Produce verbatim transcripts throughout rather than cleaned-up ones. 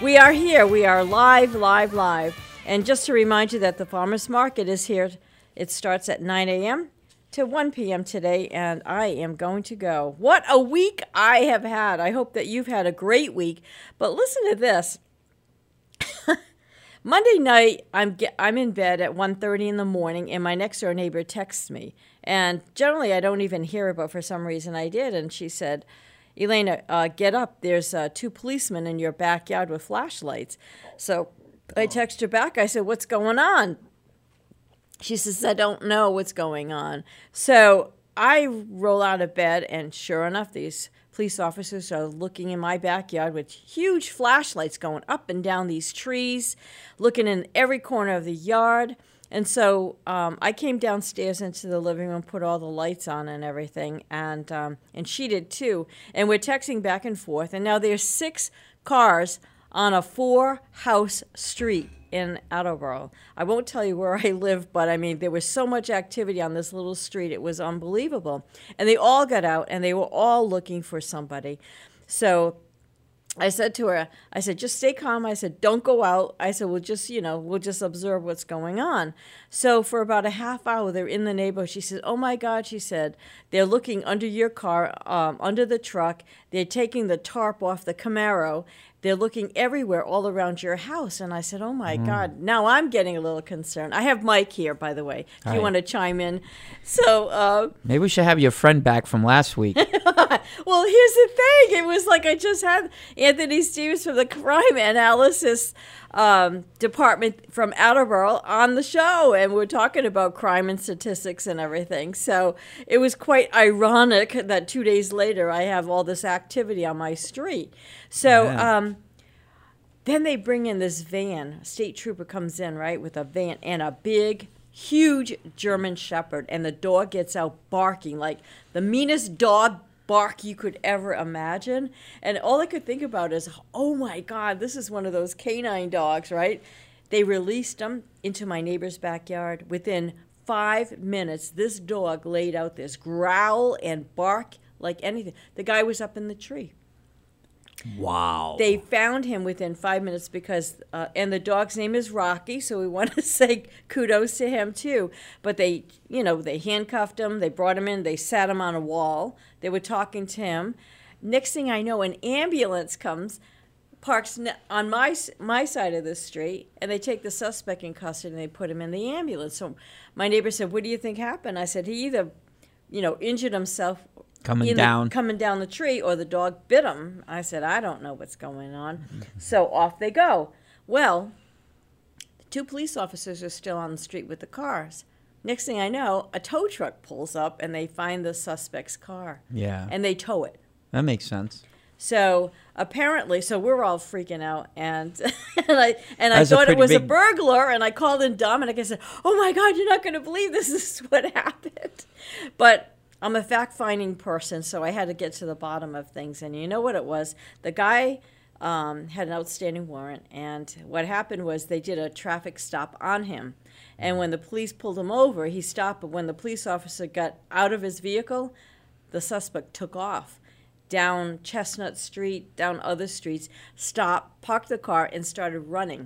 We are here. We are live, live, live. And just to remind you that the farmers market is here. It starts at nine a.m. to one p.m. today, and I am going to go. What a week I have had. I hope that you've had a great week. But listen to this. Monday night, I'm get, I'm in bed at one thirty in the morning, and my next-door neighbor texts me. And generally, I don't even hear it, but for some reason I did. And she said, Elena, uh, get up. There's uh, two policemen in your backyard with flashlights. So I text her back. I said, what's going on? She says, I don't know what's going on. So I roll out of bed, and sure enough, these police officers are looking in my backyard with huge flashlights going up and down these trees, looking in every corner of the yard. And so um, I came downstairs into the living room, put all the lights on and everything, and um, and she did too. And we're texting back and forth. And now there's six cars on a four-house street in Attleboro. I won't tell you where I live, but I mean, there was so much activity on this little street. It was unbelievable. And they all got out, and they were all looking for somebody. So I said to her, I said, just stay calm. I said, don't go out. I said, we'll just, you know, we'll just observe what's going on. So for about a half hour, they're in the neighborhood. She said, oh, my God, she said, they're looking under your car, um, under the truck. They're taking the tarp off the Camaro. They're looking everywhere all around your house. And I said, oh, my mm. God. Now I'm getting a little concerned. I have Mike here, by the way, if Hi. you want to chime in. So uh, maybe we should have your friend back from last week. Well, here's the thing. It was like I just had Anthony Stevens from the Crime Analysis um, Department from Attleboro on the show, and we're talking about crime and statistics and everything. So it was quite ironic that two days later I have all this activity on my street. So yeah. um, then they bring in this van. A state trooper comes in, right, with a van and a big, huge German Shepherd, and the dog gets out barking like the meanest dog bark you could ever imagine. And all I could think about is, oh my God, this is one of those canine dogs, right? They released him into my neighbor's backyard. Within five minutes, this dog laid out this growl and bark like anything. The guy was up in the tree. Wow. They found him within five minutes because, uh, and the dog's name is Rocky, so we want to say kudos to him too. But they, you know, they handcuffed him, they brought him in, they sat him on a wall, they were talking to him. Next thing I know, an ambulance comes, parks on my my side of the street, and they take the suspect in custody and they put him in the ambulance. So my neighbor said, what do you think happened? I said, he either, you know, injured himself Coming down. The, coming down the tree, or the dog bit him. I said, I don't know what's going on. So off they go. Well, the two police officers are still on the street with the cars. Next thing I know, a tow truck pulls up, and they find the suspect's car. Yeah. And they tow it. That makes sense. So apparently, so we're all freaking out, and and I and I That's thought it was big... a burglar, and I called in Dominic. I said, oh, my God, you're not going to believe this is what happened. But I'm a fact-finding person, so I had to get to the bottom of things. And you know what it was? The guy um, had an outstanding warrant, and what happened was they did a traffic stop on him. And when the police pulled him over, he stopped. But when the police officer got out of his vehicle, the suspect took off down Chestnut Street, down other streets, stopped, parked the car, and started running.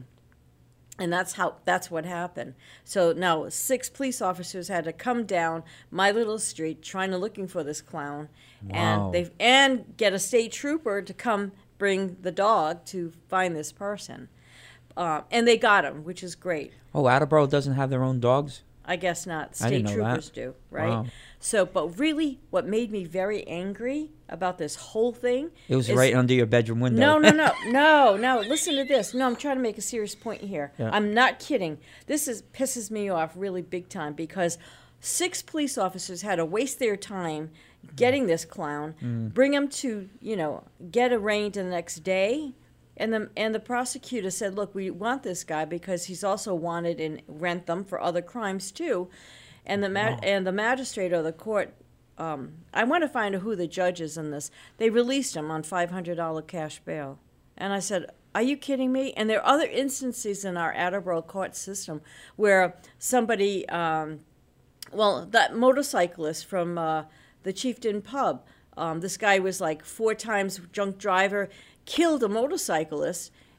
And that's how that's what happened. So now six police officers had to come down my little street trying to looking for this clown. Wow. And they and get a state trooper to come bring the dog to find this person. Uh, and they got him, which is great. Oh, Attleboro doesn't have their own dogs? I guess not. I didn't State know troopers that. do, right? Wow. So, but really, what made me very angry about this whole thing? It was is, right under your bedroom window. No, no, no, no, no. Listen to this. No, I'm trying to make a serious point here. Yeah. I'm not kidding. This is pisses me off really big time because six police officers had to waste their time getting this clown, mm. bring him to, you know, get arraigned the next day. And the and the prosecutor said, look, we want this guy because he's also wanted in Rentham for other crimes too. And the ma- wow. and the magistrate or the court, um, I want to find out who the judge is in this. They released him on five hundred dollars cash bail. And I said, are you kidding me? And there are other instances in our Attleboro court system where somebody, um, well, that motorcyclist from uh, the Chieftain Pub, um, this guy was like four times drunk driver, killed a motorcyclist,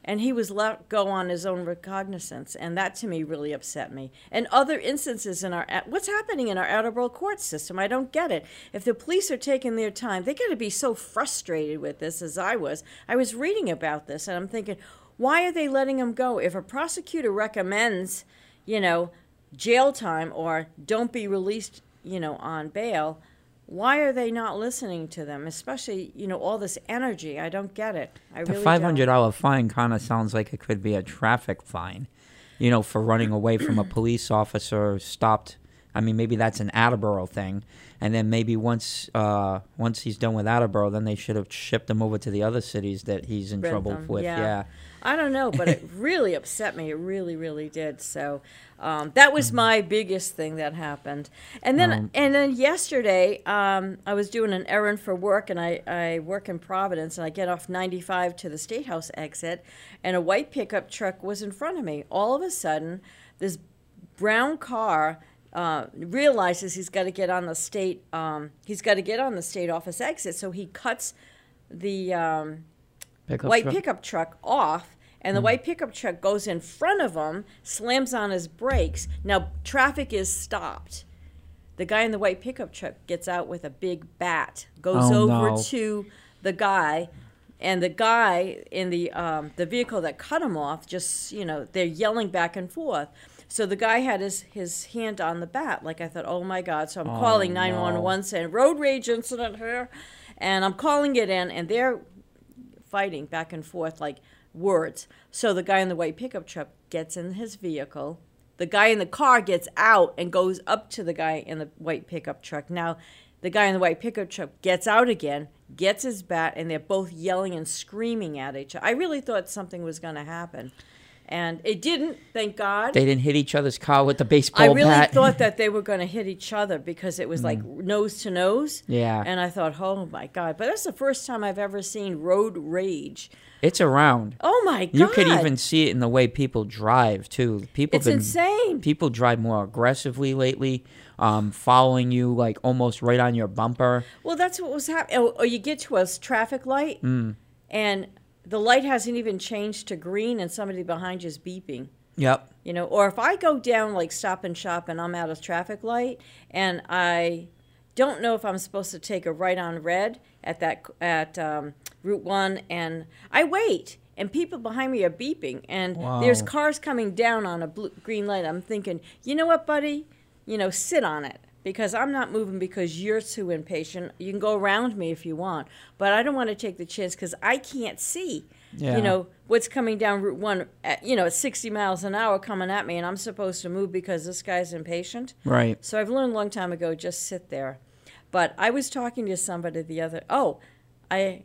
and he was let go on his own recognizance, and that to me really upset me. And other instances in our what's happening in our Attleboro court system, I don't get it. If the police are taking their time, they got to be so frustrated with this as I was. I was reading about this, and I'm thinking, why are they letting him go? If a prosecutor recommends, you know, jail time or don't be released, you know, on bail, why are they not listening to them? Especially, you know, all this energy. I don't get it. I The really five hundred don't. dollar fine kind of sounds like it could be a traffic fine, you know, for running away from a police officer stopped. I mean, maybe that's an Attleboro thing, and then maybe once uh, once he's done with Attleboro, then they should have shipped him over to the other cities that he's in trouble Rentham, with. yeah. Yeah. I don't know, but it really upset me. It really, really did. So um, that was my biggest thing that happened. And then, Um, and then yesterday, um, I was doing an errand for work, and I, I work in Providence, and I get off ninety-five to the State House exit, and a white pickup truck was in front of me. All of a sudden, this brown car uh, realizes he's got to get on the state. Um, he's got to get on the state office exit, so he cuts the um, Pickup white truck? pickup truck off, and the white pickup truck goes in front of him, slams on his brakes. Now traffic is stopped. The guy in the white pickup truck gets out with a big bat, goes Oh, over no. to the guy, and the guy in the um, the vehicle that cut him off, just, you know, they're yelling back and forth. So the guy had his, his hand on the bat. Like, I thought, oh my God. So I'm Oh, calling no. nine one one saying, road rage incident here. And I'm calling it in, and they're fighting back and forth like words. So the guy in the white pickup truck gets in his vehicle. The guy in the car gets out and goes up to the guy in the white pickup truck. Now, the guy in the white pickup truck gets out again, gets his bat, and they're both yelling and screaming at each other. I really thought something was going to happen. And it didn't, thank God. They didn't hit each other's car with the baseball I really bat. thought that they were going to hit each other because it was like nose to nose. Yeah. And I thought, oh my God. But that's the first time I've ever seen road rage. It's around. Oh my God. You could even see it in the way people drive too. People It's been, insane. People drive more aggressively lately, um, following you like almost right on your bumper. Well, that's what was happening. Or, or you get to a traffic light, Mm. and the light hasn't even changed to green, and somebody behind you is beeping. Yep. You know, or if I go down like Stop and Shop and I'm at a traffic light and I don't know if I'm supposed to take a right on red at that at um, Route One, and I wait, and people behind me are beeping, and Wow. there's cars coming down on a blue, green light. I'm thinking, you know what, buddy? You know, sit on it. Because I'm not moving because you're too impatient. You can go around me if you want, but I don't want to take the chance because I can't see, Yeah. you know, what's coming down Route One, at, you know, at sixty miles an hour coming at me, and I'm supposed to move because this guy's impatient. Right. So I've learned a long time ago, just sit there. But I was talking to somebody the other. Oh, I.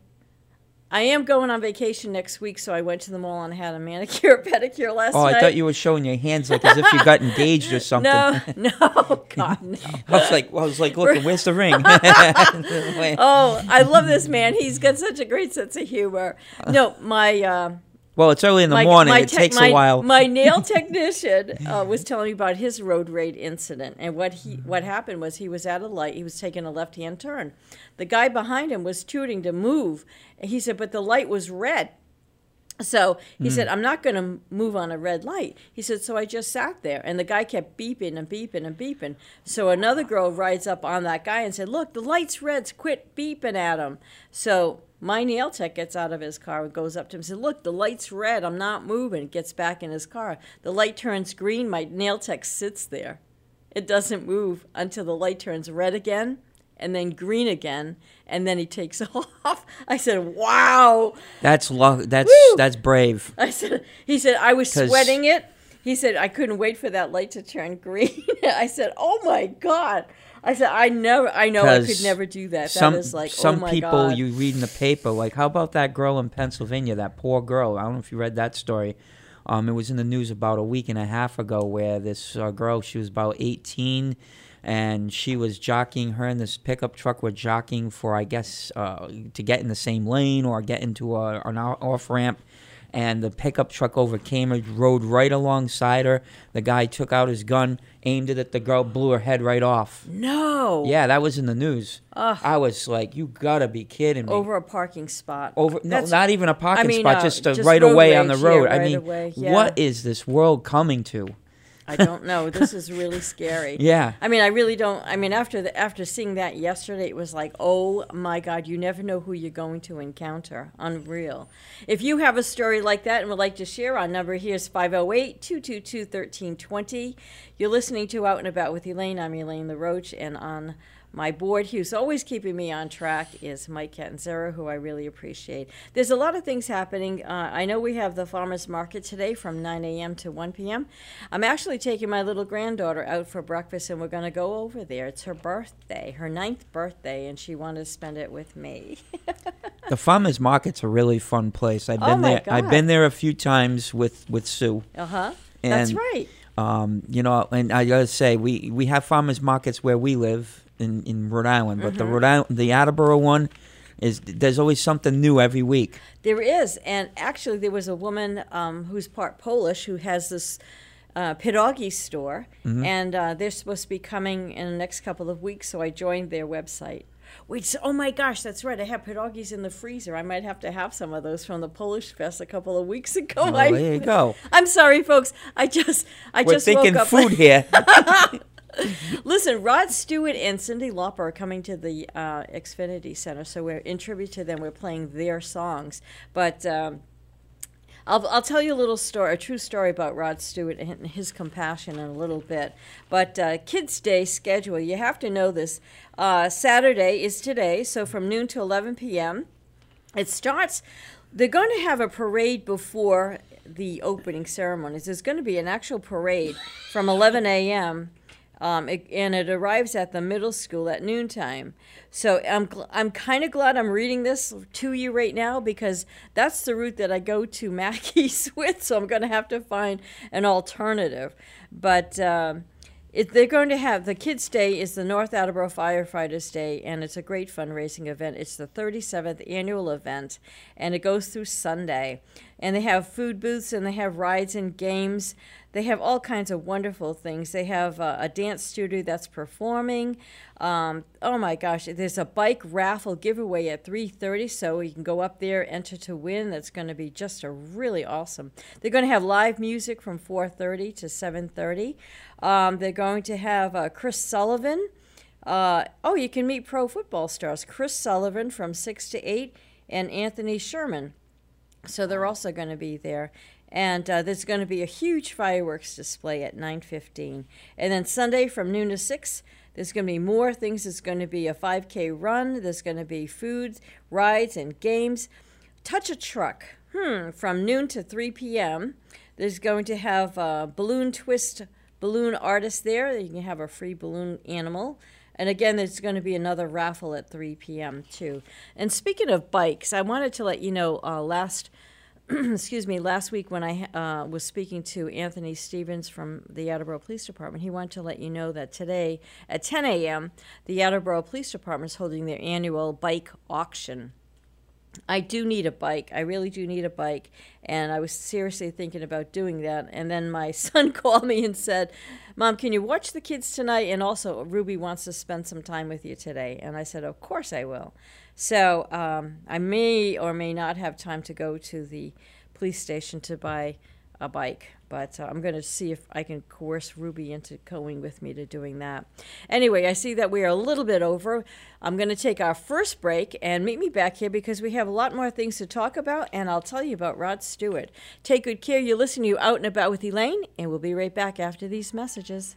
I am going on vacation next week, so I went to the mall and had a manicure, pedicure last Oh, night. I thought you were showing your hands like as if you got engaged or something. No, no, God, no. I was like, I was like, look, where's the ring? Oh, I love this man. He's got such a great sense of humor. No, my uh, Well, it's early in the my, morning. my it tech- takes my, a while. My nail technician uh, was telling me about his road rage incident, and what he what happened was he was at a light. He was taking a left hand turn. The guy behind him was tooting to move. He said, but the light was red. So he said, I'm not going to move on a red light. He said, so I just sat there. And the guy kept beeping and beeping and beeping. So another girl rides up on that guy and said, look, the light's red. Quit beeping at him. So my nail tech gets out of his car and goes up to him and said, look, the light's red. I'm not moving. Gets back in his car. The light turns green. My nail tech sits there. It doesn't move until the light turns red again, and then green again, and then he takes off. I said, wow. That's lo- that's Woo! that's brave. I said, he said, I was 'Cause- sweating it. He said, I couldn't wait for that light to turn green. I said, oh my God. I said, I never, I know I could 'Cause never do that. Some that is like, some oh my people God. you read in the paper, like how about that girl in Pennsylvania, that poor girl? I don't know if you read that story. Um, it was in the news about a week and a half ago where this uh, girl, she was about eighteen, and she was jockeying. Her and this pickup truck were jockeying for, I guess, uh, to get in the same lane or get into a, an off ramp. and the pickup truck overcame her, rode right alongside her. The guy took out his gun, aimed it at the girl, blew her head right off. No. Yeah, that was in the news. Ugh. I was like, you gotta be kidding me. Over a parking spot. Over no, That's- not even a parking I mean, spot, uh, just, uh, just right road away on the rage, road. yeah, I right mean, away, yeah. what is this world coming to? I don't know. This is really scary. Yeah. I mean, I really don't. I mean, after the, after seeing that yesterday, it was like, oh my God, you never know who you're going to encounter. Unreal. If you have a story like that and would like to share, our number here is five oh eight, two two two, one three two zero. You're listening to Out and About with Elaine. I'm Elaine LaRoche, and on my board, who's always keeping me on track, is Mike Catanzaro, who I really appreciate. There's a lot of things happening. Uh, I know we have the farmers market today from nine a.m. to one p.m. I'm actually taking my little granddaughter out for breakfast, and we're going to go over there. It's her birthday, her ninth birthday, and she wanted to spend it with me. The farmers market's a really fun place. I've been Oh, my there. I've God. been there a few times with, with Sue. Uh-huh. That's And, right. Um, you know, and I gotta say, we, we have farmers markets where we live in, in Rhode Island, but the Mm-hmm. Rhode Island, the Attleboro one is there's always something new every week. There is, and actually there was a woman um, who's part Polish who has this uh, pierogi store, Mm-hmm. and uh, they're supposed to be coming in the next couple of weeks, so I joined their website. Wait, oh my gosh, that's right, I have pierogis in the freezer. I might have to have some of those from the Polish Fest a couple of weeks ago. Well, I, there you go. I'm sorry, folks. I just, I We're just thinking woke up. food here. Listen, Rod Stewart and Cyndi Lauper are coming to the uh, Xfinity Center, so we're in tribute to them. We're playing their songs, but um, I'll I'll tell you a little story, a true story about Rod Stewart and his compassion in a little bit. But uh, Kids Day schedule, you have to know this. Uh, Saturday is today, so from noon to eleven p.m. It starts. They're going to have a parade before the opening ceremonies. There's going to be an actual parade from eleven a.m. Um, it, and it arrives at the middle school at noontime. So I'm gl- I'm kind of glad I'm reading this to you right now, because that's the route that I go to Mackey's with. So I'm going to have to find an alternative. But um, it, they're going to have, the Kids' Day is the North Attleboro Firefighters Day, and it's a great fundraising event. It's the thirty-seventh annual event, and it goes through Sunday. And they have food booths, and they have rides and games. They have all kinds of wonderful things. They have uh, a dance studio that's performing. Um, oh my gosh, there's a bike raffle giveaway at three thirty, so you can go up there, enter to win. That's going to be just a really awesome. They're going to have live music from four thirty to seven thirty. Um, they're going to have uh, Chris Sullivan. Uh, oh, you can meet pro football stars. Chris Sullivan from six to eight, and Anthony Sherman. So they're also going to be there. And uh, there's going to be a huge fireworks display at nine fifteen. And then Sunday from noon to six, there's going to be more things. There's going to be a five K run. There's going to be food, rides, and games. Touch a Truck, hmm, from noon to three p.m. There's going to have a balloon twist balloon artist there. You can have a free balloon animal. And again, there's going to be another raffle at three p.m. too. And speaking of bikes, I wanted to let you know uh, last excuse me, last week when I uh, was speaking to Anthony Stevens from the Attleboro Police Department, he wanted to let you know that today at ten a.m., the Attleboro Police Department is holding their annual bike auction. I do need a bike. I really do need a bike. And I was seriously thinking about doing that. And then my son called me and said, Mom, can you watch the kids tonight? And also, Ruby wants to spend some time with you today. And I said, of course I will. So um, I may or may not have time to go to the police station to buy a bike. But uh, I'm going to see if I can coerce Ruby into going with me to doing that. Anyway, I see that we are a little bit over. I'm going to take our first break, and meet me back here because we have a lot more things to talk about, and I'll tell you about Rod Stewart. Take good care. You're listening to Out and About with Elaine, and we'll be right back after these messages.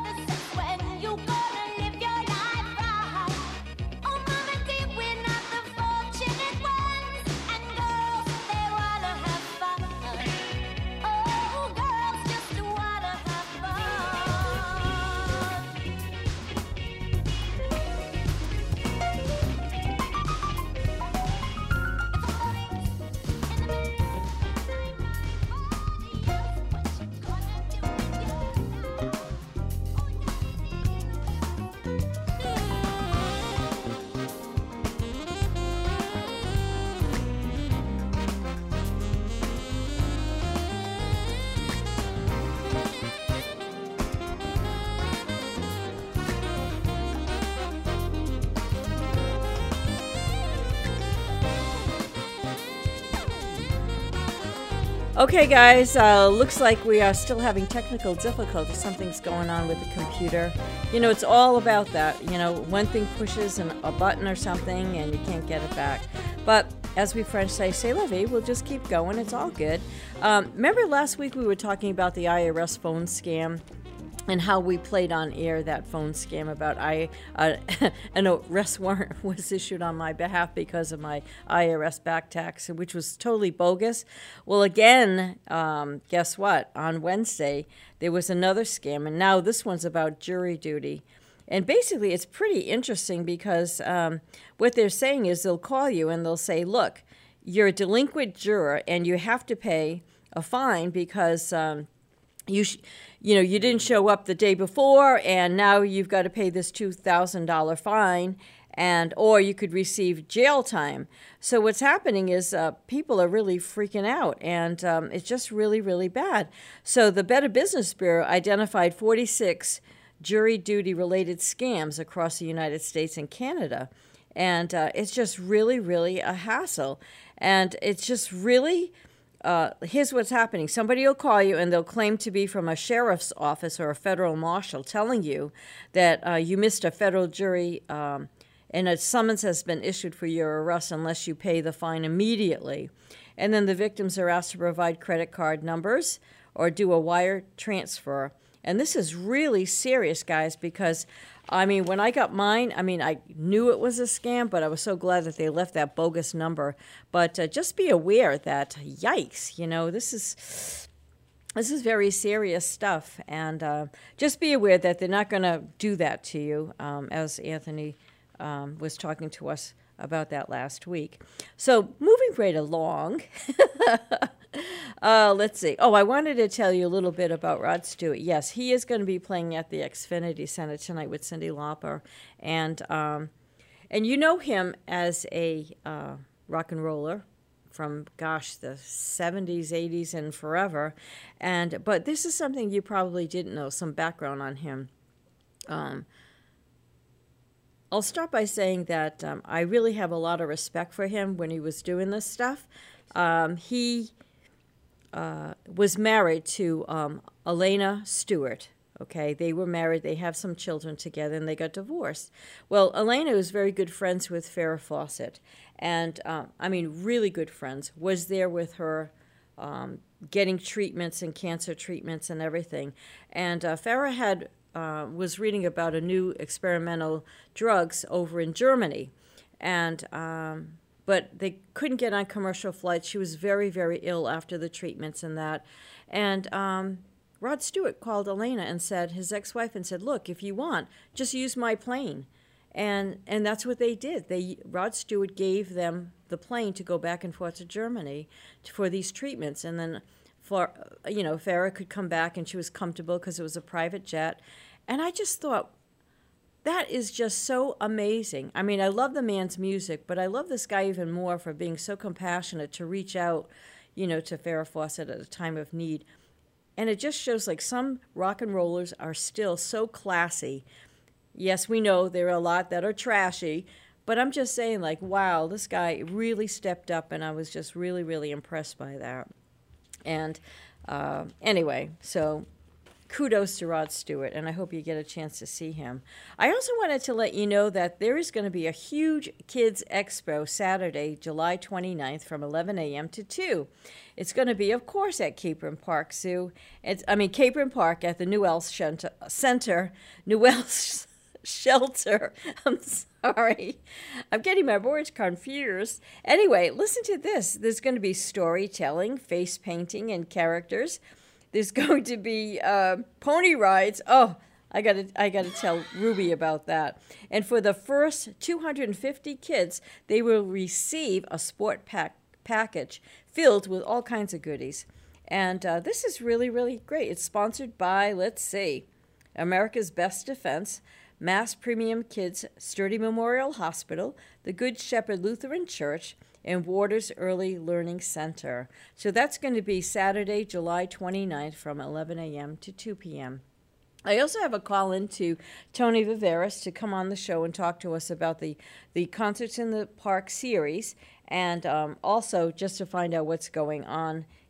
You gonna live your life right. Oh, mama, did we not the Okay, guys, uh, looks like we are still having technical difficulties. Something's going on with the computer. You know, it's all about that. You know, one thing pushes an, a button or something and you can't get it back. But as we French say, c'est la vie, we'll just keep going. It's all good. Um, remember last week we were talking about the I R S phone scam? And how we played on air that phone scam about I uh, an arrest warrant was issued on my behalf because of my I R S back tax, which was totally bogus. Well, again, um, guess what? On Wednesday, there was another scam, and now this one's about jury duty. And basically, it's pretty interesting because um, what they're saying is they'll call you and they'll say, look, you're a delinquent juror and you have to pay a fine because um, you sh- you know, you didn't show up the day before, and now you've got to pay this two thousand dollars fine, and or you could receive jail time. So what's happening is uh, people are really freaking out, and um, it's just really, really bad. So the Better Business Bureau identified forty-six jury duty-related scams across the United States and Canada, and uh, it's just really, really a hassle. And it's just really... Uh, here's what's happening. Somebody will call you and they'll claim to be from a sheriff's office or a federal marshal telling you that uh, you missed a federal jury um, and a summons has been issued for your arrest unless you pay the fine immediately. And then the victims are asked to provide credit card numbers or do a wire transfer. And this is really serious, guys, because, I mean, when I got mine, I mean, I knew it was a scam, but I was so glad that they left that bogus number. But uh, just be aware that, yikes, you know, this is this is very serious stuff. And uh, just be aware that they're not going to do that to you, um, as Anthony um, was talking to us about that last week. So moving right along. Uh, let's see. Oh, I wanted to tell you a little bit about Rod Stewart. Yes, he is going to be playing at the Xfinity Center tonight with Cyndi Lauper, and um, and you know him as a uh, rock and roller from, gosh, the seventies, eighties, and forever. And but this is something you probably didn't know. Some background on him. Um, I'll start by saying that um, I really have a lot of respect for him when he was doing this stuff. Um, he. Uh, was married to um, Elena Stewart. Okay, they were married. They have some children together, and they got divorced. Well, Elena was very good friends with Farrah Fawcett, and um, I mean, really good friends. Was there with her, um, getting treatments and cancer treatments and everything. And uh, Farrah had uh, was reading about a new experimental drugs over in Germany, and. Um, But they couldn't get on commercial flights. She was very, very ill after the treatments and that. And um, Rod Stewart called Elena and said, his ex-wife, and said, look, if you want, just use my plane. And and that's what they did. They Rod Stewart gave them the plane to go back and forth to Germany for these treatments. And then, for you know, Farrah could come back and she was comfortable because it was a private jet. And I just thought, that is just so amazing. I mean, I love the man's music, but I love this guy even more for being so compassionate to reach out, you know, to Farrah Fawcett at a time of need. And it just shows like some rock and rollers are still so classy. Yes, we know there are a lot that are trashy, but I'm just saying like, wow, this guy really stepped up, and I was just really, really impressed by that. And uh, anyway, so... kudos to Rod Stewart, and I hope you get a chance to see him. I also wanted to let you know that there is going to be a huge Kids Expo Saturday, July twenty-ninth from eleven a.m. to two. It's going to be, of course, at Capron Park Zoo. It's, I mean, Capron Park at the Newell Center. Newell Shelter. I'm sorry. I'm getting my words confused. Anyway, listen to this. There's going to be storytelling, face painting, and characters. There's going to be uh, pony rides. Oh, I gotta, I gotta tell Ruby about that. And for the first two hundred fifty kids, they will receive a sport pack package filled with all kinds of goodies. And uh, this is really, really great. It's sponsored by, let's see, America's Best Defense, Mass Premium Kids Sturdy Memorial Hospital, the Good Shepherd Lutheran Church, and Waters Early Learning Center. So that's going to be Saturday, July twenty-ninth from eleven a.m. to two p.m. I also have a call in to Tony Viveris to come on the show and talk to us about the, the Concerts in the Park series, and um, also just to find out what's going on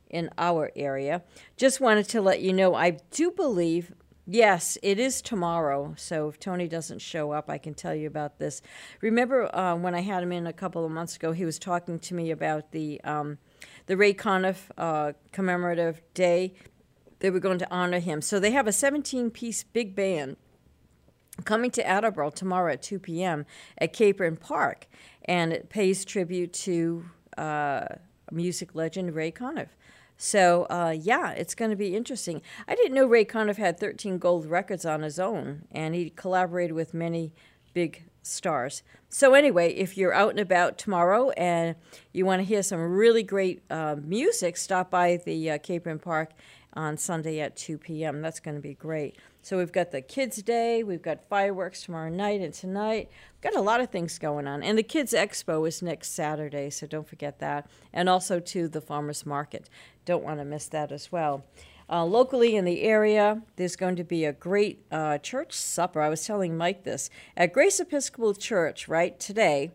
in our area. Just wanted to let you know, I do believe, yes, it is tomorrow. So if Tony doesn't show up, I can tell you about this. Remember uh, when I had him in a couple of months ago, he was talking to me about the um, the Ray Conniff uh, commemorative day. They were going to honor him. So they have a seventeen-piece big band coming to Attleboro tomorrow at two p.m. at Capron Park, and it pays tribute to uh, music legend Ray Conniff. So, uh, yeah, it's going to be interesting. I didn't know Ray Conniff had thirteen gold records on his own, and he collaborated with many big stars. So anyway, if you're out and about tomorrow and you want to hear some really great uh, music, stop by the uh, Capron Park on Sunday at two p.m. That's going to be great. So we've got the Kids Day, we've got fireworks tomorrow night and tonight. We've got a lot of things going on. And the Kids Expo is next Saturday, so don't forget that. And also, to the Farmers Market. Don't want to miss that as well. Uh, locally in the area, there's going to be a great uh, church supper. I was telling Mike this. At Grace Episcopal Church, right, today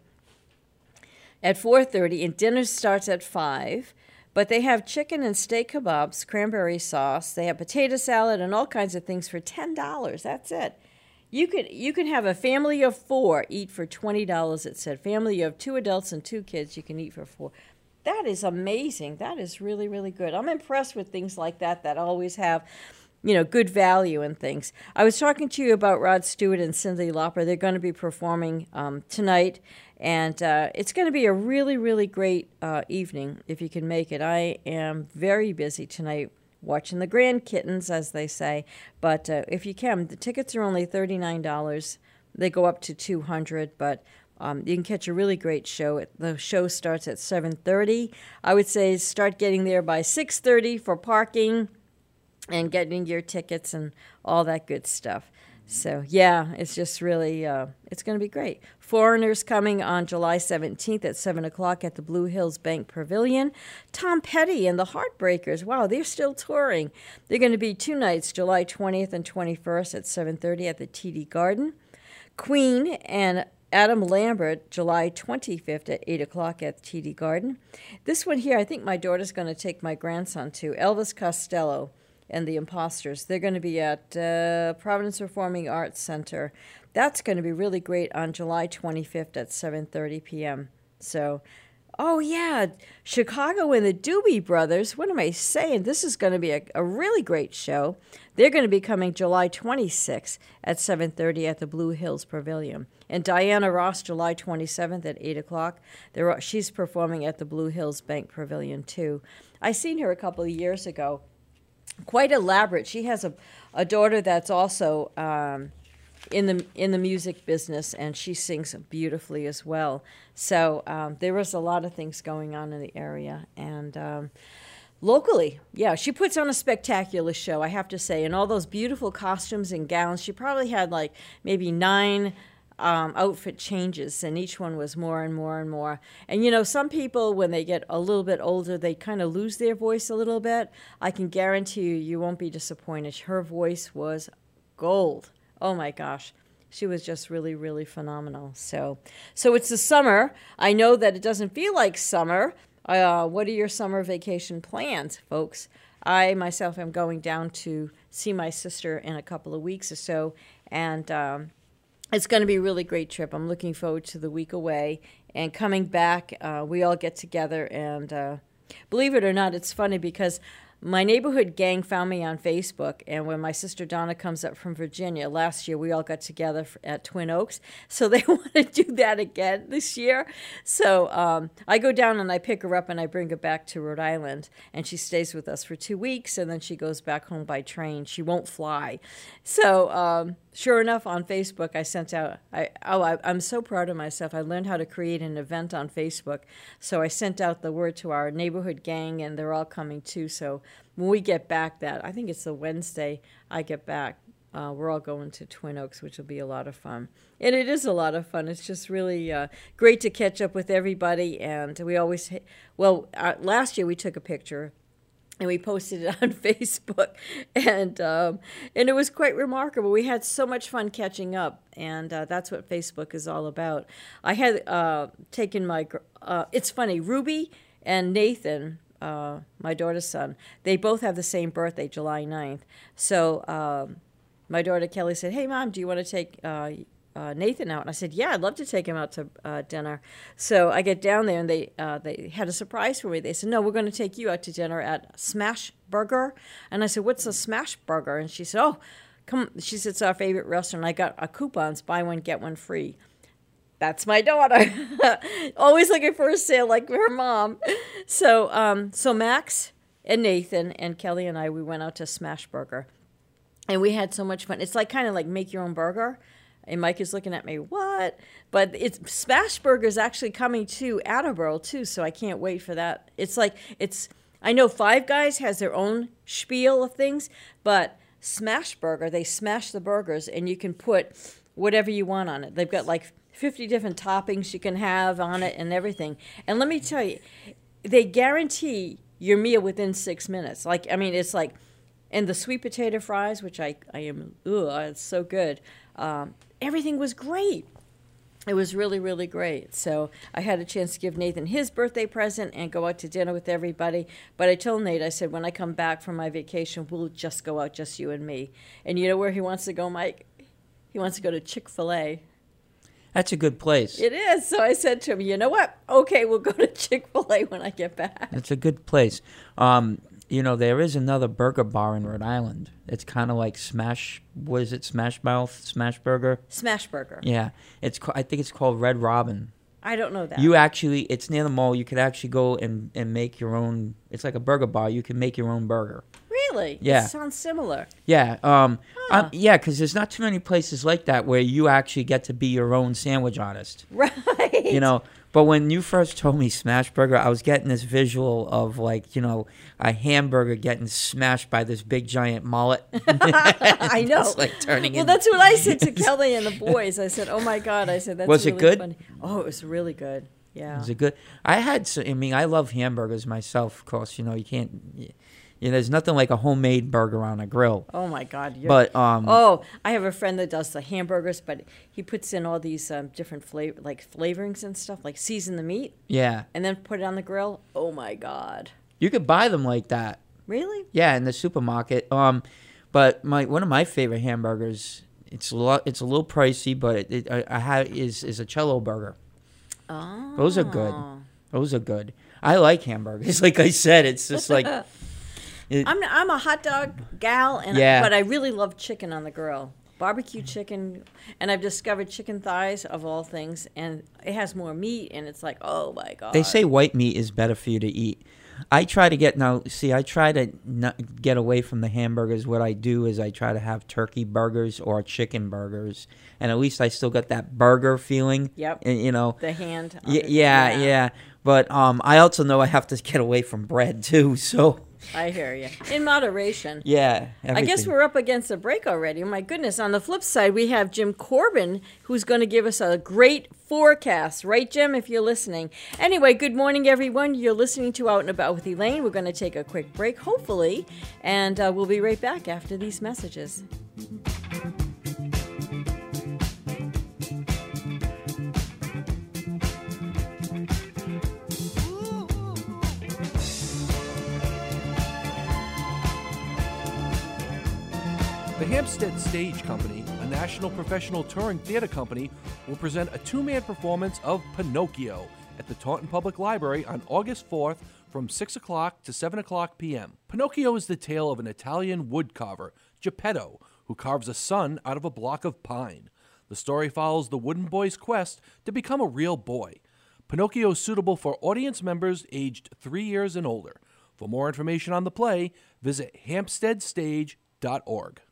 at four thirty, and dinner starts at five. But they have chicken and steak kebabs, cranberry sauce. They have potato salad and all kinds of things for ten dollars. That's it. You could you can have a family of four eat for twenty dollars. It said family of two adults and two kids, you can eat for four. That is amazing. That is really, really good. I'm impressed with things like that that always have, you know, good value and things. I was talking to you about Rod Stewart and Cyndi Lauper. They're going to be performing um, tonight, and uh, it's going to be a really, really great uh, evening if you can make it. I am very busy tonight watching the Grand Kittens, as they say, but uh, if you can, the tickets are only thirty-nine dollars. They go up to two hundred dollars, but Um, you can catch a really great show. The show starts at seven thirty. I would say start getting there by six thirty for parking and getting your tickets and all that good stuff. So, yeah, it's just really, uh, it's going to be great. Foreigners coming on July seventeenth at seven o'clock at the Blue Hills Bank Pavilion. Tom Petty and the Heartbreakers. Wow, they're still touring. They're going to be two nights, July twentieth and twenty-first at seven thirty at the T D Garden. Queen and Adam Lambert, July twenty-fifth at eight o'clock at the T D Garden. This one here, I think my daughter's going to take my grandson to. Elvis Costello and the Imposters. They're going to be at uh, Providence Performing Arts Center. That's going to be really great on July twenty-fifth at seven thirty p.m. So, oh, yeah, Chicago and the Doobie Brothers. What am I saying? This is going to be a, a really great show. They're going to be coming July twenty-sixth at seven thirty at the Blue Hills Pavilion. And Diana Ross, July twenty-seventh at eight o'clock. They're, she's performing at the Blue Hills Bank Pavilion, too. I seen her a couple of years ago. Quite elaborate. She has a, a daughter that's also um, in the in the music business, and she sings beautifully as well. So um, there was a lot of things going on in the area. And um, locally, yeah, she puts on a spectacular show, I have to say. And all those beautiful costumes and gowns. She probably had like maybe nine Um, outfit changes, and each one was more and more and more. And, you know, some people, when they get a little bit older, they kind of lose their voice a little bit. I can guarantee you, you won't be disappointed. Her voice was gold. Oh, my gosh. She was just really, really phenomenal. So, so it's the summer. I know that it doesn't feel like summer. Uh, what are your summer vacation plans, folks? I, myself, am going down to see my sister in a couple of weeks or so, and um, it's going to be a really great trip. I'm looking forward to the week away and coming back. Uh, we all get together, and uh, believe it or not, it's funny because my neighborhood gang found me on Facebook, and when my sister Donna comes up from Virginia, last year we all got together at Twin Oaks, so they want to do that again this year. So um, I go down and I pick her up and I bring her back to Rhode Island, and she stays with us for two weeks, and then she goes back home by train. She won't fly. So um, sure enough, on Facebook, I sent out, I, oh, I, I'm so proud of myself. I learned how to create an event on Facebook, so I sent out the word to our neighborhood gang, and they're all coming too, so when we get back, that I think it's the Wednesday I get back, uh, we're all going to Twin Oaks, which will be a lot of fun. And it is a lot of fun. It's just really uh, great to catch up with everybody. And we always, well, uh, last year we took a picture and we posted it on Facebook, and um, and it was quite remarkable. We had so much fun catching up, and uh, that's what Facebook is all about. I had uh, taken my, uh, it's funny, Ruby and Nathan uh, my daughter's son. They both have the same birthday, July ninth. So um, my daughter Kelly said, "Hey, Mom, do you want to take uh, uh, Nathan out?" And I said, "Yeah, I'd love to take him out to uh, dinner." So I get down there, and they uh, they had a surprise for me. They said, "No, we're going to take you out to dinner at Smash Burger." And I said, "What's a Smash Burger?" And she said, "Oh, come." She said, "It's our favorite restaurant. I got a coupons, buy one, get one free." That's my daughter. Always looking for a sale like her mom. So um, so Max and Nathan and Kelly and I, we went out to Smash Burger. And we had so much fun. It's like kind of like make your own burger. And Mike is looking at me, what? But it's Smash Burger is actually coming to Attleboro too, so I can't wait for that. It's like, it's, I know Five Guys has their own spiel of things, but Smash Burger, they smash the burgers and you can put whatever you want on it. They've got like fifty different toppings you can have on it and everything. And let me tell you, they guarantee your meal within six minutes. Like, I mean, it's like, and the sweet potato fries, which I, I am, ugh, it's so good. Um, everything was great. It was really, really great. So I had a chance to give Nathan his birthday present and go out to dinner with everybody. But I told Nate, I said, when I come back from my vacation, we'll just go out, just you and me. And you know where he wants to go, Mike? He wants to go to Chick-fil-A. That's a good place. It is. So I said to him, you know what? Okay, we'll go to Chick-fil-A when I get back. It's a good place. Um, you know, there is another burger bar in Rhode Island. It's kind of like Smash, what is it, Smash Mouth, Smash Burger? Smash Burger. Yeah. It's. I think it's called Red Robin. I don't know that. You actually, it's near the mall. You could actually go and, and make your own, it's like a burger bar. You can make your own burger. Really? Yeah. It sounds similar. Yeah. Um, Huh. um, yeah, because there's not too many places like that where you actually get to be your own sandwich artist. Right. You know, but when you first told me Smash Burger, I was getting this visual of like, you know, a hamburger getting smashed by this big giant mullet. I know. It's like turning well, in. that's what I said to Kelly and the boys. I said, oh, my God. I said, that's Was it really good? funny. Oh, it was really good. Yeah. Is it good? I had, so- I mean, I love hamburgers myself, of course. You know, you can't, you know, there's nothing like a homemade burger on a grill. Oh, my God. You're, But, um, oh, I have a friend that does the hamburgers, but he puts in all these um, different flavor, like flavorings and stuff, like season the meat yeah, and then put it on the grill. Oh, my God. you could buy them like that. Really? Yeah, in the supermarket. Um, but my one of my favorite hamburgers, it's a lot, it's a little pricey, but it, it, I, I have is is a Cello burger. Oh. Those are good. Those are good. I like hamburgers. Like I said, it's just like. It, I'm I'm a hot dog gal, and Yeah. but I really love chicken on the grill, barbecue chicken, and I've discovered chicken thighs of all things, and it has more meat, and it's like, oh my God. They say white meat is better for you to eat. I try to get now. See, I try to not get away from the hamburgers. What I do is I try to have turkey burgers or chicken burgers, and at least I still got that burger feeling. Yep. And, you know. the hand. on Y- it. yeah, yeah. But um, I also know I have to get away from bread too. So. I hear you. In moderation. Yeah. I guess everything. we're up against a break already. Oh, my goodness. On the flip side, we have Jim Corbin, who's going to give us a great forecast. Right, Jim, if you're listening. Anyway, good morning, everyone. You're listening to Out and About with Elaine. We're going to take a quick break, hopefully, and uh, we'll be right back after these messages. The Hampstead Stage Company, a national professional touring theater company, will present a two-man performance of Pinocchio at the Taunton Public Library on August fourth from six o'clock to seven o'clock p.m. Pinocchio is the tale of an Italian woodcarver, Geppetto, who carves a sun out of a block of pine. The story follows the wooden boy's quest to become a real boy. Pinocchio is suitable for audience members aged three years and older. For more information on the play, visit hampstead stage dot org.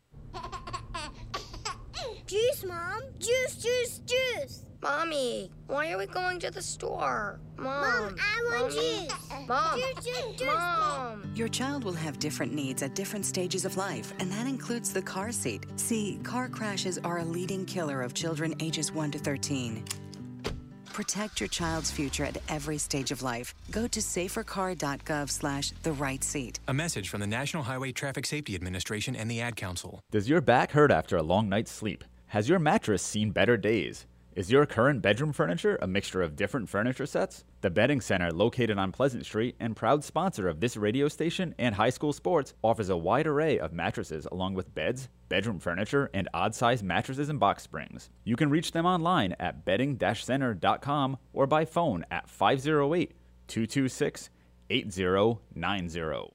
Juice, Mom. Juice, juice, juice. Mommy, why are we going to the store? Mom, Mom, I want Mommy. juice. Mom, Juice, juice, juice. Mom. Your child will have different needs at different stages of life, and that includes the car seat. See, car crashes are a leading killer of children ages one to thirteen. Protect your child's future at every stage of life. Go to safercar.gov slash the right seat. A message from the National Highway Traffic Safety Administration and the Ad Council. Does your back hurt after a long night's sleep? Has your mattress seen better days? Is your current bedroom furniture a mixture of different furniture sets? The Bedding Center, located on Pleasant Street and proud sponsor of this radio station and high school sports, offers a wide array of mattresses along with beds, bedroom furniture, and odd-sized mattresses and box springs. You can reach them online at bedding dash center dot com or by phone at five oh eight, two two six, eight oh nine oh.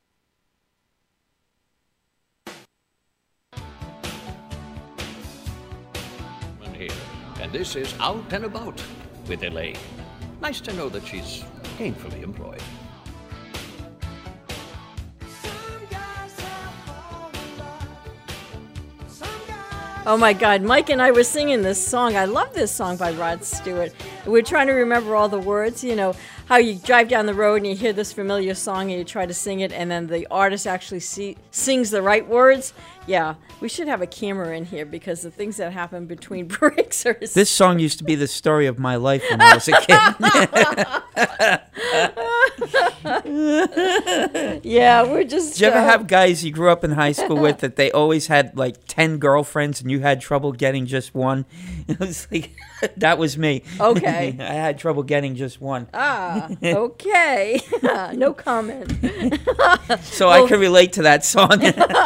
Here. And this is Out and About with Elaine. Nice to know that she's gainfully employed. Oh my God, Mike and I were singing this song. I love this song by Rod Stewart. We're trying to remember all the words, you know, how you drive down the road and you hear this familiar song and you try to sing it and then the artist actually see, sings the right words. Yeah, we should have a camera in here because the things that happen between breaks are... This song used to be the story of my life when I was a kid. Yeah, we're just... Did you ever uh, have guys you grew up in high school with that they always had like ten girlfriends and you had trouble getting just one? It was like, that was me. Okay. I had trouble getting just one. Ah, okay. No comment. So well, I can relate to that song.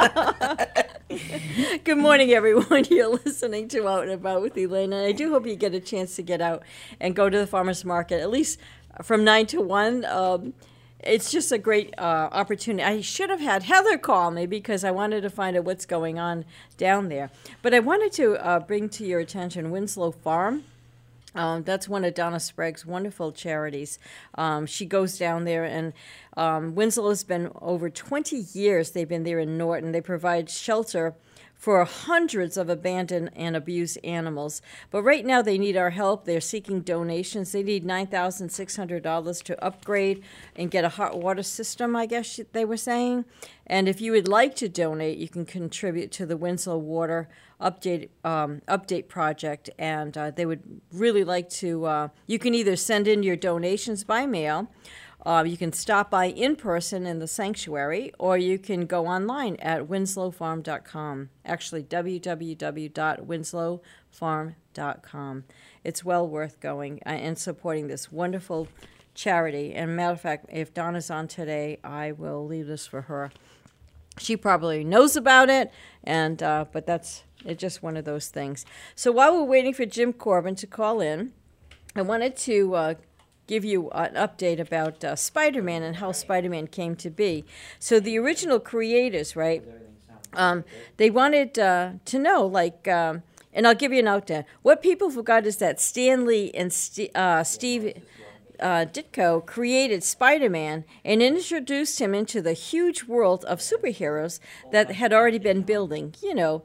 Good morning, everyone. You're listening to Out and About with Elaine, and I do hope you get a chance to get out and go to the farmer's market, at least from nine to one. Um, it's just a great uh, opportunity. I should have had Heather call me because I wanted to find out what's going on down there. But I wanted to uh, bring to your attention Winslow Farm. Um, that's one of Donna Sprague's wonderful charities. Um, she goes down there, and um, Winslow has been over twenty years. They've been there in Norton. They provide shelter for hundreds of abandoned and abused animals. But right now they need our help. They're seeking donations. They need nine thousand six hundred dollars to upgrade and get a hot water system, I guess they were saying. And if you would like to donate, you can contribute to the Winslow Water Update um, Update Project. And uh, they would really like to, uh, you can either send in your donations by mail, Uh, you can stop by in person in the sanctuary, or you can go online at winslow farm dot com. Actually, w w w dot winslow farm dot com. It's well worth going uh, and supporting this wonderful charity. And matter of fact, if Donna's on today, I will leave this for her. She probably knows about it, and uh, but that's it's just one of those things. So while we're waiting for Jim Corbin to call in, I wanted to uh, give you an update about uh, Spider-Man and how Spider-Man came to be. So the original creators, right, um, they wanted uh, to know, like, um, and I'll give you an outline. What people forgot is that Stan Lee and St- uh, Steve uh, Ditko created Spider-Man and introduced him into the huge world of superheroes that had already been building, you know,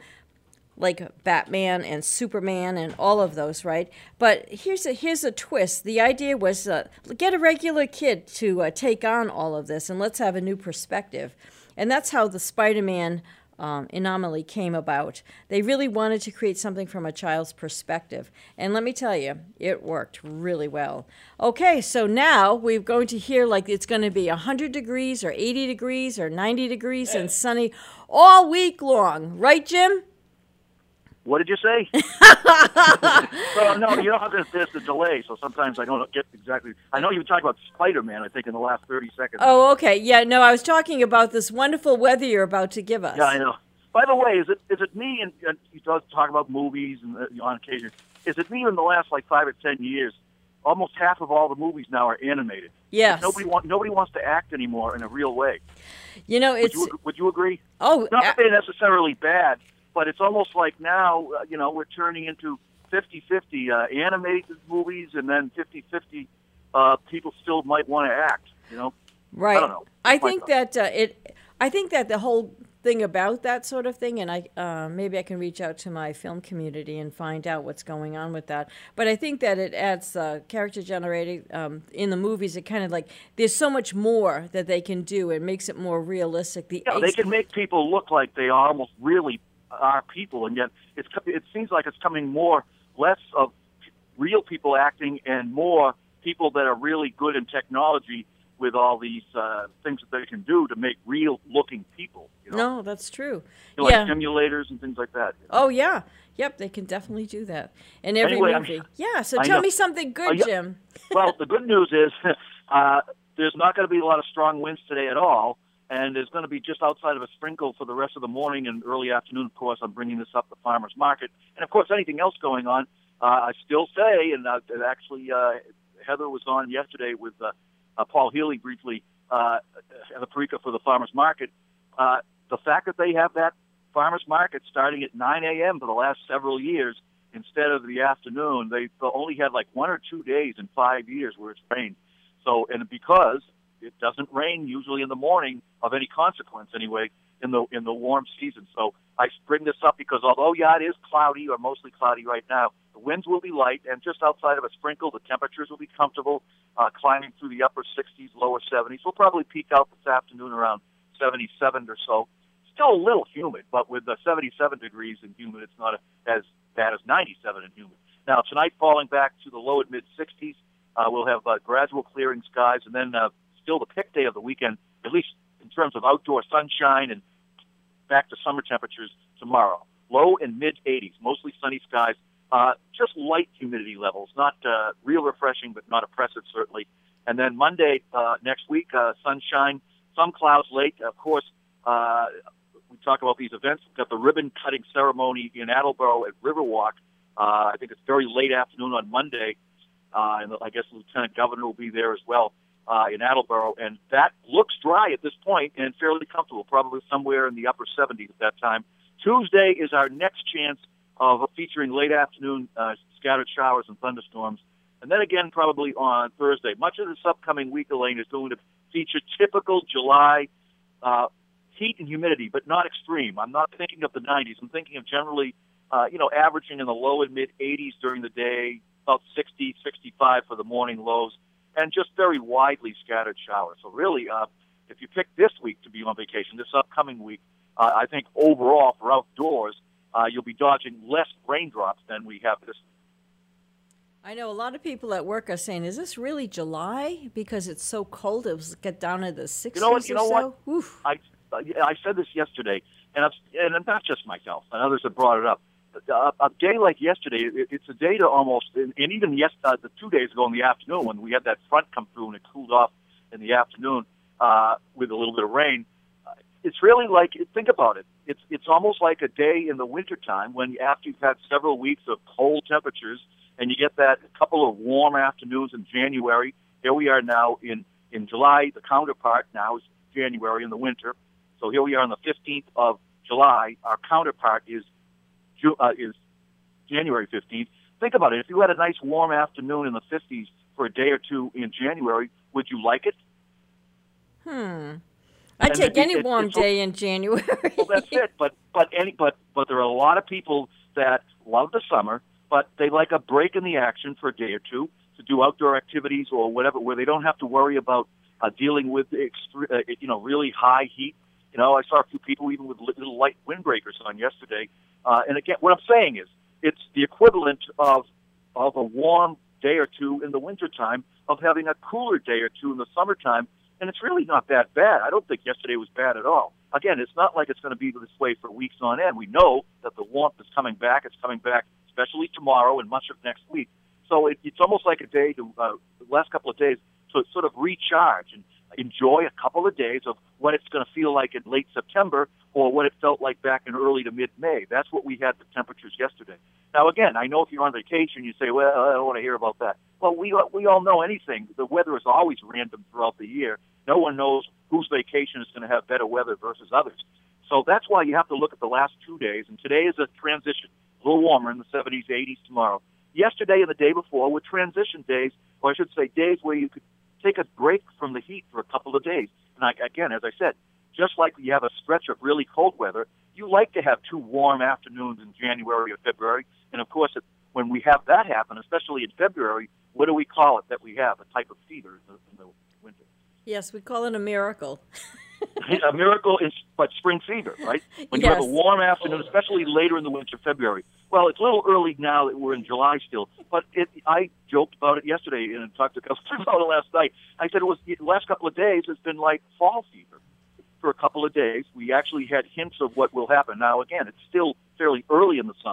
like Batman and Superman and all of those, right? But here's a here's a twist. The idea was uh, get a regular kid to uh, take on all of this, and let's have a new perspective. And that's how the Spider-Man um, anomaly came about. They really wanted to create something from a child's perspective. And let me tell you, it worked really well. Okay, so now we're going to hear like it's going to be one hundred degrees or eighty degrees or ninety degrees and sunny all week long. Right, Jim? What did you say? Well, no, you know how there's, there's the delay, so sometimes I don't get exactly. I know you were talking about Spider-Man, I think, in the last thirty seconds. Oh, okay. Yeah, no, I was talking about this wonderful weather you're about to give us. Yeah, I know. By the way, is it is it me, and, and you talk about movies and uh, on occasion, is it me in the last, like, five or ten years, almost half of all the movies now are animated? Yes. Nobody, want, nobody wants to act anymore in a real way. You know, it's... Would you, would you agree? Oh, Not uh, that they're necessarily bad, but it's almost like now, uh, you know, we're turning into fifty-fifty uh, animated movies, and then fifty-fifty uh, people still might want to act, you know? Right. I don't know. I think that uh, it. I think that the whole thing about that sort of thing, and I uh, maybe I can reach out to my film community and find out what's going on with that. But I think that it adds uh, character generating um, in the movies. It kind of like there's so much more that they can do. It makes it more realistic. The yeah, they can make people look like they are almost really are people, and yet it's it seems like it's coming more less of real people acting and more people that are really good in technology with all these uh, things that they can do to make real looking people. You know? No, that's true. You know, yeah. Like simulators and things like that. Oh yeah, Yep, they can definitely do that in every Anyway, I'm- movie. Yeah, so I tell know. me something good, Uh, yeah. Jim. Well, the good news is uh, there's not going to be a lot of strong winds today at all, and there's going to be just outside of a sprinkle for the rest of the morning and early afternoon. Of course, I'm bringing this up the farmers market, and of course, anything else going on. Uh, I still say, and uh, actually, uh, Heather was on yesterday with uh, uh, Paul Healy briefly uh, at the Paprika for the farmers market. Uh, the fact that they have that farmers market starting at nine a.m. for the last several years instead of the afternoon, they only had like one or two days in five years where it's rained. So, and because it doesn't rain usually in the morning of any consequence anyway in the in the warm season. So I bring this up because although, yeah, it is cloudy or mostly cloudy right now, the winds will be light, and just outside of a sprinkle, the temperatures will be comfortable, uh, climbing through the upper sixties, lower seventies. We'll probably peak out this afternoon around seventy-seven or so. Still a little humid, but with the seventy-seven degrees and humid, it's not as bad as ninety-seven and humid. Now, tonight falling back to the low and mid-sixties, uh, we'll have uh, gradual clearing skies, and then uh, still the pick day of the weekend, at least in terms of outdoor sunshine and back to summer temperatures tomorrow. Low and mid-eighties, mostly sunny skies, uh, just light humidity levels, not uh, real refreshing, but not oppressive, certainly. And then Monday uh, next week, uh, sunshine, some clouds late. Of course, uh, we talk about these events. We've got the ribbon-cutting ceremony in Attleboro at Riverwalk. Uh, I think it's very late afternoon on Monday, uh, and I guess the Lieutenant Governor will be there as well uh, in Attleboro. And that looks dry at this point and fairly comfortable, probably somewhere in the upper seventies at that time. Tuesday is our next chance of featuring late afternoon uh, scattered showers and thunderstorms. And then again, probably on Thursday. Much of this upcoming week, Elaine, is going to feature typical July uh, heat and humidity, but not extreme. I'm not thinking of the nineties. I'm thinking of generally, uh, you know, averaging in the low and mid-eighties during the day, about sixty, sixty-five for the morning lows, and just very widely scattered showers. So really, uh, if you pick this week to be on vacation, this upcoming week, uh, I think overall for outdoors, uh, you'll be dodging less raindrops than we have this week. I know a lot of people at work are saying, is this really July? Because it's so cold, it was get down to the sixties You know what? You or know so. what? Oof. I uh, I said this yesterday, and I've, and not just myself, and others have brought it up. A, a day like yesterday, it, it's a day to almost, and, and even yes, uh, the two days ago in the afternoon when we had that front come through and it cooled off in the afternoon uh, with a little bit of rain. Uh, it's really like, think about it. It's it's almost like a day in the wintertime when after you've had several weeks of cold temperatures, and you get that couple of warm afternoons in January. Here we are now in, in July. The counterpart now is January in the winter. So here we are on the fifteenth of July. Our counterpart is Ju- uh, is January fifteenth. Think about it. If you had a nice warm afternoon in the fifties for a day or two in January, would you like it? Hmm. I'd And take it- any it- warm it's- day in January. Well, that's it. But but any but but there are a lot of people that love the summer, but they like a break in the action for a day or two to do outdoor activities or whatever, where they don't have to worry about uh, dealing with extre- uh, you know really high heat. You know, I saw a few people even with little light windbreakers on yesterday. Uh, and again, what I'm saying is, it's the equivalent of of a warm day or two in the wintertime of having a cooler day or two in the summertime. And it's really not that bad. I don't think yesterday was bad at all. Again, it's not like it's going to be this way for weeks on end. We know that the warmth is coming back. It's coming back, especially tomorrow and much of next week. So it, it's almost like a day to uh, the last couple of days to sort of recharge and enjoy a couple of days of what it's going to feel like in late September or what it felt like back in early to mid-May. That's what we had the temperatures yesterday. Now, again, I know if you're on vacation, you say, well, I don't want to hear about that. Well, we we all know anything. The weather is always random throughout the year. No one knows whose vacation is going to have better weather versus others. So that's why you have to look at the last two days. And today is a transition, a little warmer in the seventies, eighties tomorrow. Yesterday and the day before were transition days, or I should say days where you could take a break from the heat for a couple of days. And I, again, as I said, just like you have a stretch of really cold weather, you like to have two warm afternoons in January or February. And, of course, it, when we have that happen, especially in February, what do we call it that we have? A type of fever in the, in the winter. Yes, we call it a miracle. A miracle is but spring fever, right? When you Yes. have a warm afternoon, especially later in the winter, February. Well, it's a little early now that we're in July still, but it, I joked about it yesterday and talked to customers about it last night. I said it was the last couple of days has been like fall fever for a couple of days. We actually had hints of what will happen. Now, again, it's still fairly early in the summer,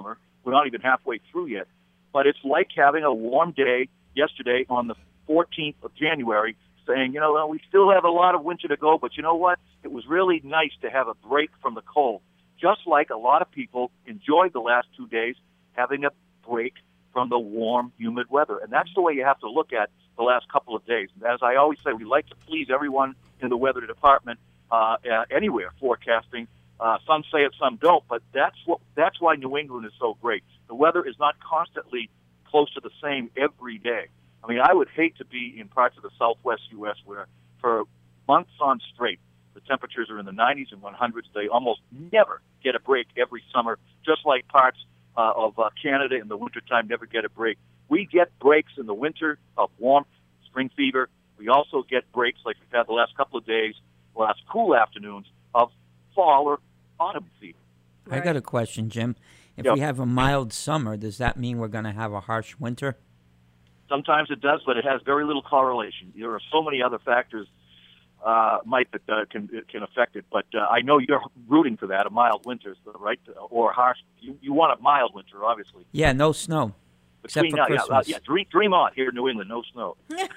We're not even halfway through yet. But it's like having a warm day yesterday on the fourteenth of January, saying, you know, well, we still have a lot of winter to go, but you know what? It was really nice to have a break from the cold. Just like a lot of people enjoyed the last two days having a break from the warm, humid weather. And that's the way you have to look at the last couple of days. As I always say, we like to please everyone in the weather department uh, uh, anywhere forecasting. Uh, some say it, some don't, but that's what that's why New England is so great. The weather is not constantly close to the same every day. I mean, I would hate to be in parts of the southwest U S where for months on straight, the temperatures are in the nineties and one hundreds. They almost never get a break every summer, just like parts uh, of uh, Canada in the wintertime never get a break. We get breaks in the winter of warmth, spring fever. We also get breaks like we've had the last couple of days, last cool afternoons of fall or autumn fever. I got a question, Jim. If Yep. we have a mild summer, does that mean we're going to have a harsh winter? Sometimes it does, but it has very little correlation. There are so many other factors uh, might that uh, can can affect it. But uh, I know you're rooting for that, a mild winter, right? Or harsh. You, you want a mild winter, obviously. Yeah, no snow. Except Between for now, yeah, Christmas. uh, yeah, dream, dream on here in New England, no snow.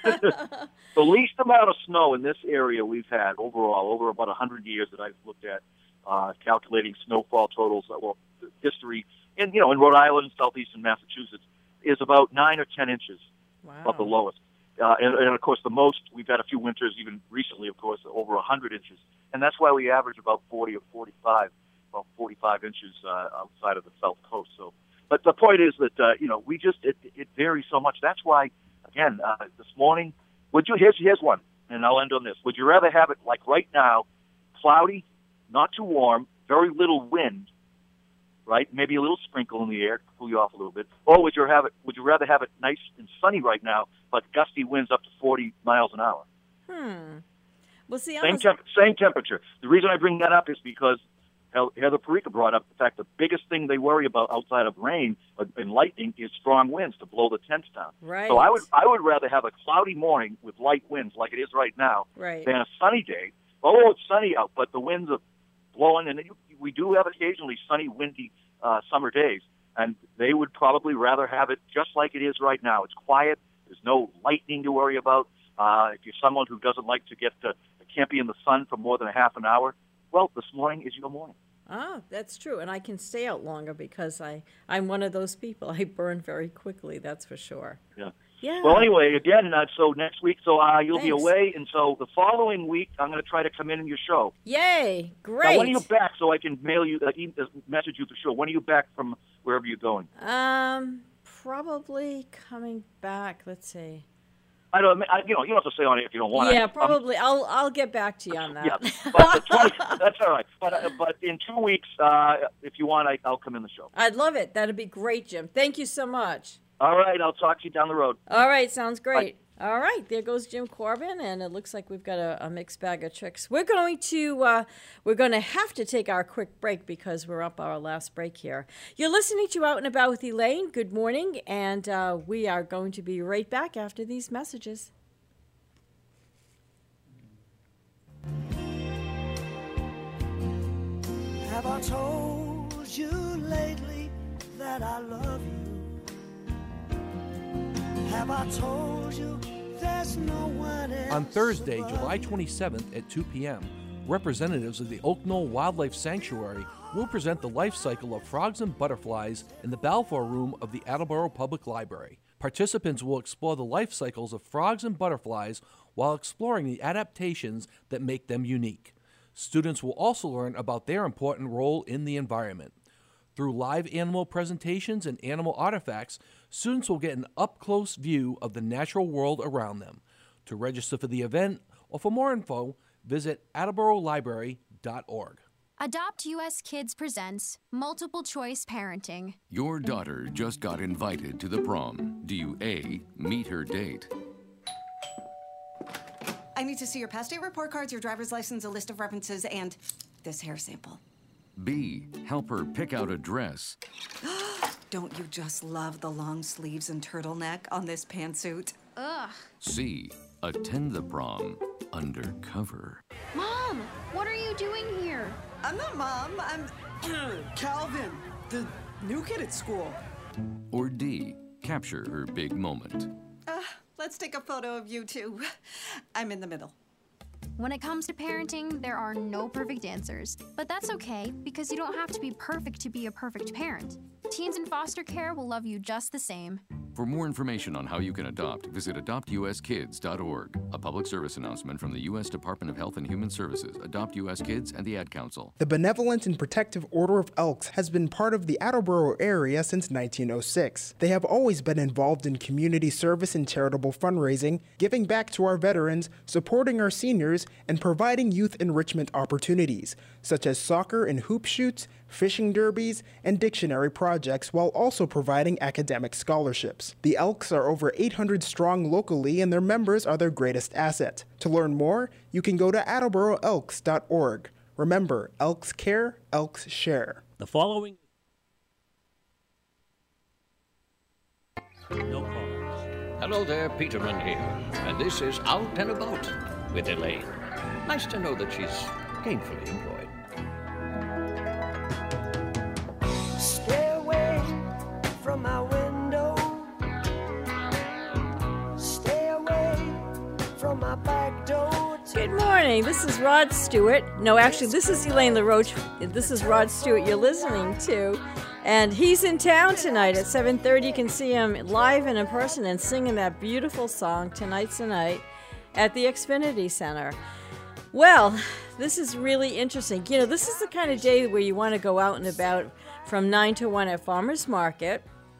The least amount of snow in this area we've had overall, over about one hundred years that I've looked at, uh, calculating snowfall totals, uh, well, history, in, you know, in Rhode Island, southeastern Massachusetts, is about nine or ten inches. Wow. About the lowest. Uh, and, and, of course, the most, we've had a few winters, even recently, of course, over one hundred inches. And that's why we average about forty or forty-five, about forty-five inches uh, outside of the South Coast. So, but the point is that, uh, you know, we just, it, it varies so much. That's why, again, uh, this morning, would you, here's, here's one, and I'll end on this. Would you rather have it, like right now, cloudy, not too warm, very little wind, right? Maybe a little sprinkle in the air to cool you off a little bit. Or would you have it? Would you rather have it nice and sunny right now, but gusty winds up to forty miles an hour? Hmm. Well, see, Same I'm temp- same temperature. The reason I bring that up is because Heather Parika brought up the fact the biggest thing they worry about outside of rain and lightning is strong winds to blow the tents down. Right. So I would I would rather have a cloudy morning with light winds like it is right now Right. than a sunny day. Oh, it's sunny out, but the winds are blowing, and we do have occasionally sunny, windy uh, summer days, and they would probably rather have it just like it is right now. It's quiet. There's no lightning to worry about. Uh, if you're someone who doesn't like to get to, can't be in the sun for more than a half an hour, well, this morning is your morning. Ah, that's true. And I can stay out longer because I, I'm one of those people. I burn very quickly, that's for sure. Yeah. Yeah. Well, anyway, again, uh, so next week, so uh, you'll be Thanks. away, and so the following week, I'm going to try to come in in your show. Yay. Now, Great. when are you back so I can mail you, uh, e- uh, message you for sure? When are you back from wherever you're going? Um, probably coming back. Let's see. I don't, I, you know, you don't have to say on it if you don't want to. Yeah, probably. I'll I'll get back to you on that. Yeah, but the twenty, that's all right. But uh, but in two weeks, uh, if you want, I, I'll come in the show. I'd love it. That'd be great, Jim. Thank you so much. All right, I'll talk to you down the road. All right, sounds great. All right, there goes Jim Corbin, and it looks like we've got a, a mixed bag of tricks. We're going to uh, we're going to have to take our quick break because we're up our last break here. You're listening to Out and About with Elaine. Good morning, and uh, we are going to be right back after these messages. Have I told you lately that I love you? Have I told you there's no one else? On Thursday, July twenty-seventh at two p.m., representatives of the Oak Knoll Wildlife Sanctuary will present the life cycle of frogs and butterflies in the Balfour Room of the Attleboro Public Library. Participants will explore the life cycles of frogs and butterflies while exploring the adaptations that make them unique. Students will also learn about their important role in the environment. Through live animal presentations and animal artifacts, students will get an up-close view of the natural world around them. To register for the event or for more info, visit attleboro library dot org. Adopt U S Kids presents Multiple Choice Parenting. Your daughter just got invited to the prom. Do you A, meet her date? I need to see your past date report cards, your driver's license, a list of references, and this hair sample. B, help her pick out a dress? Don't you just love the long sleeves and turtleneck on this pantsuit? Ugh. C, attend the prom undercover. Mom, what are you doing here? I'm not Mom. I'm Calvin, the New kid at school. Or D, capture her big moment. Uh, let's take a photo of you two. I'm in the middle. When it comes to parenting, there are no perfect answers. But that's okay, because you don't have to be perfect to be a perfect parent. Teens in foster care will love you just the same. For more information on how you can adopt, visit adopt u s kids dot org. A public service announcement from the U S Department of Health and Human Services, Adopt U S Kids, and the Ad Council. The Benevolent and Protective Order of Elks has been part of the Attleboro area since nineteen oh six. They have always been involved in community service and charitable fundraising, giving back to our veterans, supporting our seniors, and providing youth enrichment opportunities, such as soccer and hoop shoots, fishing derbies, and dictionary projects, while also providing academic scholarships. The Elks are over eight hundred strong locally, and their members are their greatest asset. To learn more, you can go to attleboro elks dot org. Remember, Elks care, Elks share. The following... No calls. Hello there, Peterman here, and this is Out and About with Elaine. Nice to know that she's gainfully employed. Stay away from my window. Stay away from my back door. Good morning. This is Rod Stewart. No, actually, this is Elaine LaRoche. This is Rod Stewart you're listening to. And he's in town tonight at seven thirty. You can see him live and in person and singing that beautiful song, Tonight's the Night, at the Xfinity Center. Well, this is really interesting. You know, this is the kind of day where you want to go out and about from nine to one at Farmers Market.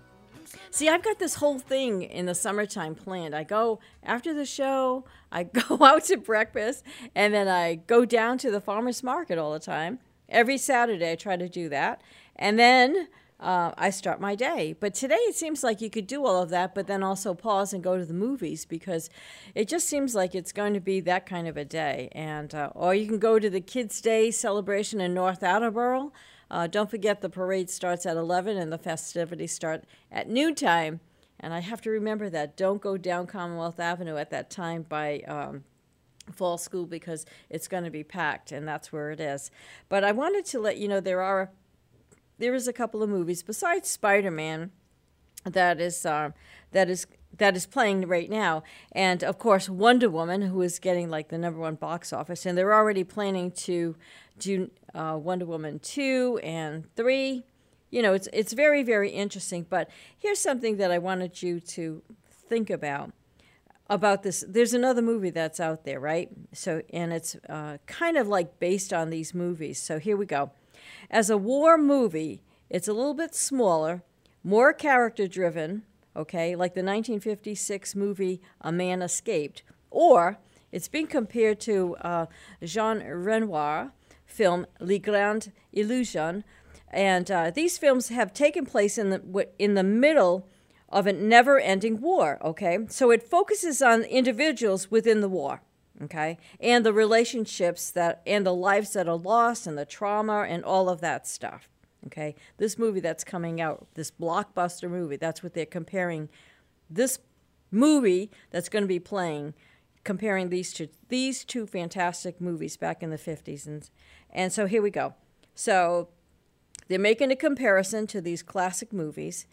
See, I've got this whole thing in the summertime planned. I go after the show, I go out to breakfast, and then I go down to the Farmers Market all the time. Every Saturday I try to do that. And then uh, I start my day. But today it seems like you could do all of that, but then also pause and go to the movies, because it just seems like it's going to be that kind of a day. And uh, or you can go to the Kids' Day celebration in North Attleboro. Uh, don't forget the parade starts at eleven and the festivities start at noontime. And I have to remember that. Don't go down Commonwealth Avenue at that time by um, Fall School, because it's going to be packed, and that's where it is. But I wanted to let you know there are there is a couple of movies besides Spider-Man that is uh, that is that is playing right now, and of course Wonder Woman, who is getting like the number one box office, and they're already planning to do uh, Wonder Woman two and three. You know, it's it's very, very interesting. But here's something that I wanted you to think about about this. There's another movie that's out there, right? So, and it's uh, kind of like based on these movies. So here we go. As a war movie, it's a little bit smaller, more character-driven, okay, like the nineteen fifty-six movie A Man Escaped. Or it's being compared to uh, Jean Renoir film Les Grandes Illusions. And uh, these films have taken place in the in the middle of a never-ending war, okay? So it focuses on individuals within the war, okay? And the relationships that, and the lives that are lost, and the trauma, and all of that stuff, okay? This movie that's coming out, this blockbuster movie, that's what they're comparing. This movie that's going to be playing, comparing these two, these two fantastic movies back in the fifties. And, and so here we go. So they're making a comparison to these classic movies,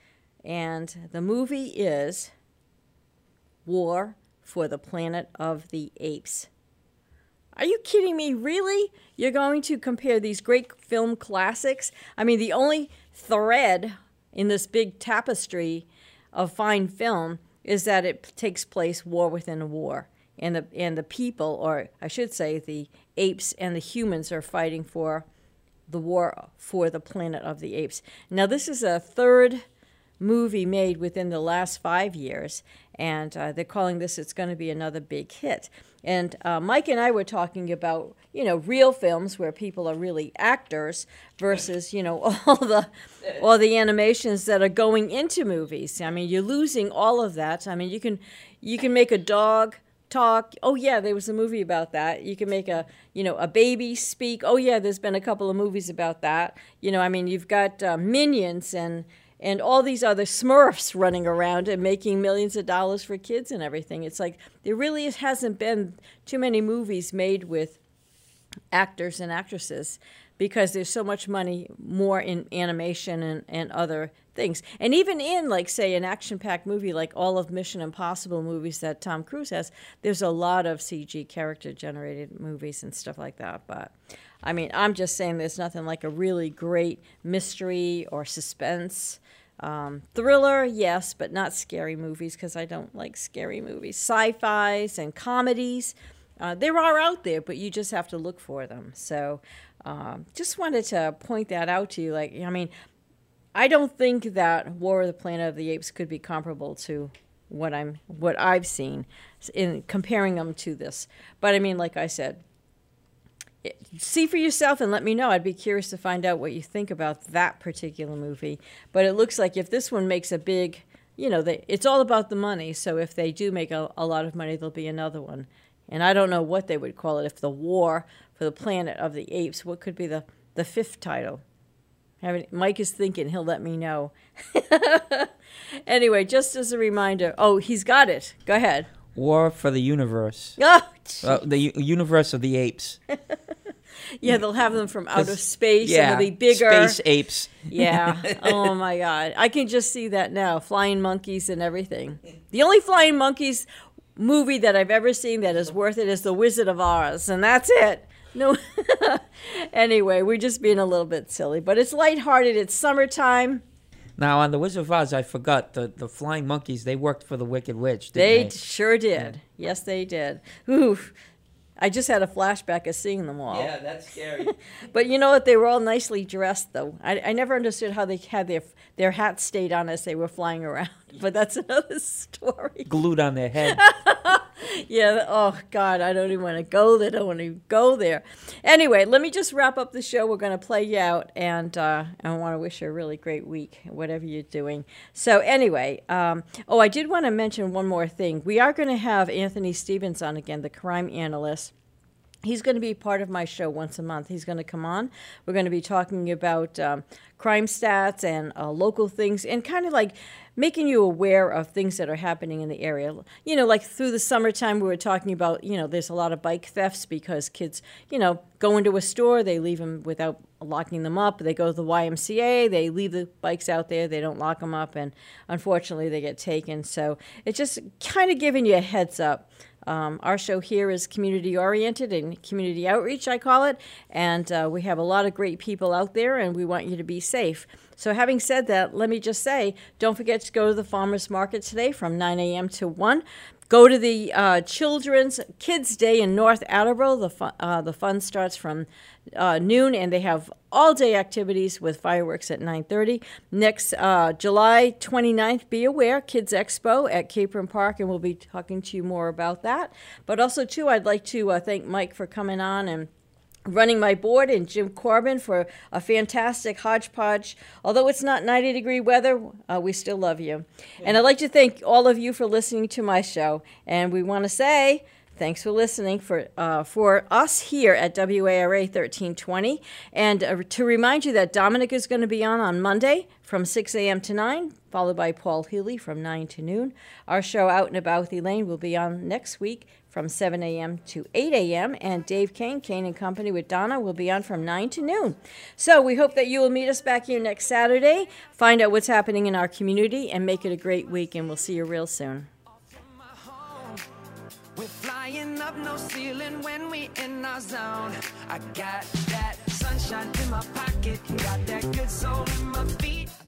and the movie is War for the Planet of the Apes. Are you kidding me? Really? You're going to compare these great film classics? I mean, the only thread in this big tapestry of fine film is that it takes place war within a war. And the, and the people, or I should say the apes and the humans, are fighting for the war for the Planet of the Apes. Now, this is a third movie made within the last five years, and uh, they're calling this, it's going to be another big hit. And uh, Mike and I were talking about, you know, real films where people are really actors versus, you know, all the all the animations that are going into movies. I mean, you're losing all of that. I mean, you can you can make a dog talk. Oh yeah, there was a movie about that. You can make a, you know, a baby speak. Oh yeah, there's been a couple of movies about that. You know, I mean, you've got uh, Minions and and all these other Smurfs running around and making millions of dollars for kids and everything. It's like there really hasn't been too many movies made with actors and actresses because there's so much money more in animation and, and other things. And even in, like, say, an action-packed movie like all of Mission Impossible movies that Tom Cruise has, there's a lot of C G character-generated movies and stuff like that. But, I mean, I'm just saying there's nothing like a really great mystery or suspense. Um, thriller, yes, but not scary movies, because I don't like scary movies. Sci-fis and comedies, uh, there are out there, but you just have to look for them. So um, just wanted to point that out to you. Like, I mean, I don't think that War of the Planet of the Apes could be comparable to what I'm, what I've seen in comparing them to this. But I mean, like I said, see for yourself and let me know. I'd be curious to find out what you think about that particular movie. But it looks like if this one makes a big, you know, they, it's all about the money. So if they do make a, a lot of money, there'll be another one. And I don't know what they would call it. If the War for the Planet of the Apes, what could be the, the fifth title? Mike is thinking. He'll let me know. Anyway, just as a reminder. Oh, he's got it. Go ahead. War for the Universe. Oh, uh, the u- universe of the apes. Yeah, they'll have them from outer space, yeah, and they'll be bigger. Space apes. Yeah. Oh, my God. I can just see that now. Flying monkeys and everything. The only flying monkeys movie that I've ever seen that is worth it is The Wizard of Oz, and that's it. No. Anyway, we're just being a little bit silly, but it's lighthearted. It's summertime. Now, on The Wizard of Oz, I forgot, the, the flying monkeys, they worked for the Wicked Witch, didn't they? They sure did. Yeah. Yes, they did. Oof. I just had a flashback of seeing them all. Yeah, that's scary. But you know what? They were all nicely dressed, though. I, I never understood how they had their their hats stayed on as they were flying around. But that's another story. Glued on their head. Yeah. Oh, God, I don't even want to go there. I don't want to go there. Anyway, let me just wrap up the show. We're going to play you out, and uh, I want to wish you a really great week, whatever you're doing. So anyway, um, oh, I did want to mention one more thing. We are going to have Anthony Stevens on again, the crime analyst. He's going to be part of my show once a month. He's going to come on. We're going to be talking about um, crime stats and uh, local things and kind of like making you aware of things that are happening in the area. You know, like through the summertime, we were talking about, you know, there's a lot of bike thefts because kids, you know, go into a store, they leave them without locking them up. They go to the Y M C A, they leave the bikes out there, they don't lock them up, and unfortunately they get taken. So it's just kind of giving you a heads up. Um, our show here is community-oriented and community outreach, I call it, and uh, we have a lot of great people out there, and we want you to be safe. So having said that, let me just say, don't forget to go to the Farmers Market today from nine a.m. to one. Go to the uh, Children's Kids Day in North Attleboro. The fun, uh, the fun starts from uh, noon, and they have all-day activities with fireworks at nine thirty. Next uh, July twenty-ninth, be aware, Kids Expo at Capron Park, and we'll be talking to you more about that. But also, too, I'd like to uh, thank Mike for coming on and running my board, and Jim Corbin for a fantastic hodgepodge. Although it's not ninety degree weather, uh, we still love you. Yeah. And I'd like to thank all of you for listening to my show. And we want to say thanks for listening for uh, for us here at W A R A thirteen twenty. And uh, to remind you that Dominic is going to be on on Monday from six a.m. to nine, followed by Paul Healy from nine to noon. Our show Out and About with Elaine will be on next week from seven a.m. to eight a.m. And Dave Kane, Kane and Company with Donna, will be on from nine to noon. So we hope that you will meet us back here next Saturday, find out what's happening in our community, and make it a great week, and we'll see you real soon. We're flying up no ceiling when we in our zone. I got that sunshine in my pocket, got that good soul in my feet.